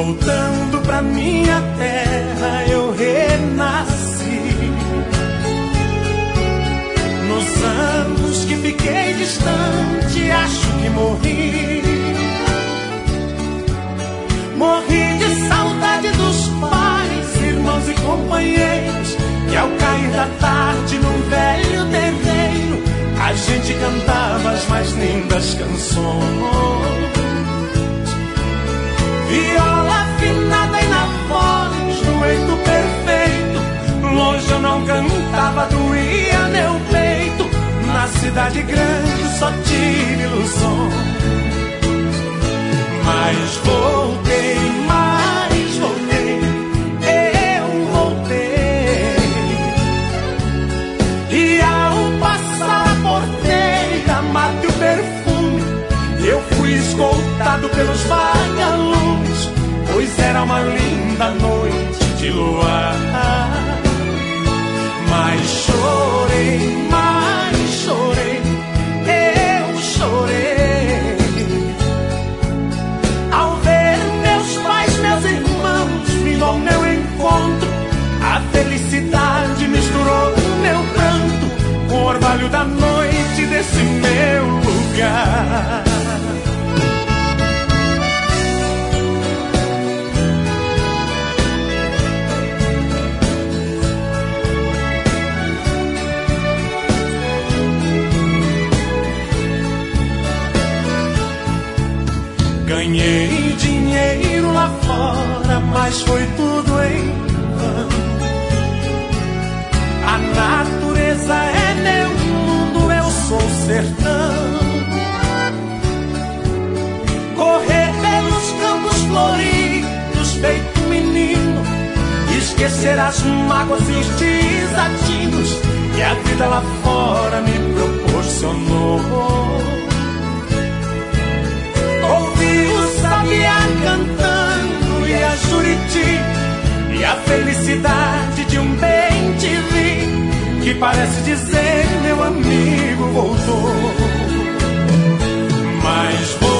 voltando pra minha terra eu renasci. Nos anos que fiquei distante, acho que morri. Morri de saudade dos pais, irmãos e companheiros, que ao cair da tarde num velho terreiro a gente cantava as mais lindas canções. Viola afinada e na voz do eito perfeito, longe eu não cantava, doía meu peito. Na cidade grande só tive ilusões. Mas voltei, eu voltei. E ao passar a porteira, matei o perfume, eu fui escoltado pelos vagalumes, pois era uma linda noite de luar. Mas chorei, eu chorei, ao ver meus pais, meus irmãos vindo ao meu encontro. A felicidade misturou meu pranto com o orvalho da noite desse meu lugar. Ganhei dinheiro lá fora, mas foi tudo em vão. A natureza é meu mundo, eu sou o sertão. Correr pelos campos floridos feito menino, esquecer as mágoas e os desatinos que a vida lá fora me proporcionou. Ouvi o sabiá cantando e a Juriti, e a felicidade de um bem-te-vi, que parece dizer meu amigo voltou. Mas